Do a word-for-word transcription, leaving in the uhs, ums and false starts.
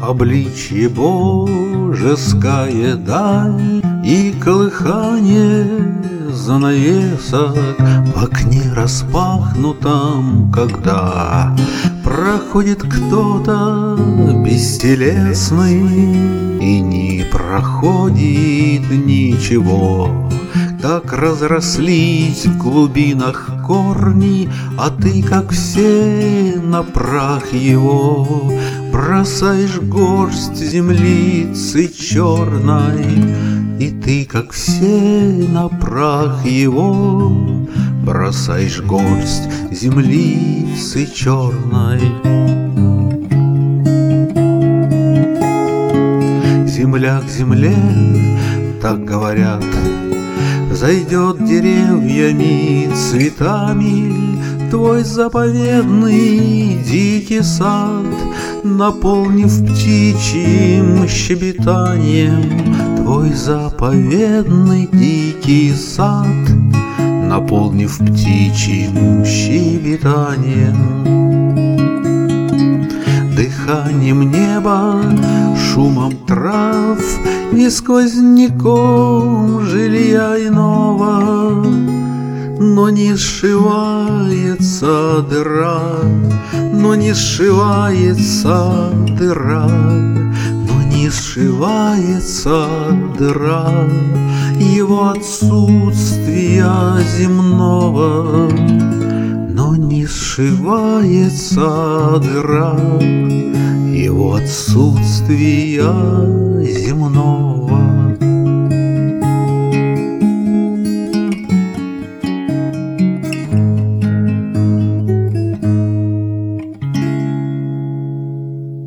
обличье божеская даль и колыхание занавесок в окне распахнутом, когда проходит кто-то бестелесный и не проходит ничего. Так разрослись в глубинах корни, а ты, как все, на прах его бросаешь горсть землицы черной. И ты, как все, на прах его бросаешь горсть землицы черной. Земля к земле, так говорят, зайдет деревьями, цветами твой заповедный дикий сад, наполнив птичьим щебетанием твой заповедный дикий сад, наполнив птичьим щебетанием. Дыханием неба, шумом трав и сквозняком жилья иного. Но не сшивается дыра, но не сшивается дыра, но не сшивается дыра его отсутствия земного. Но не сшивается дыра его отсутствия земного.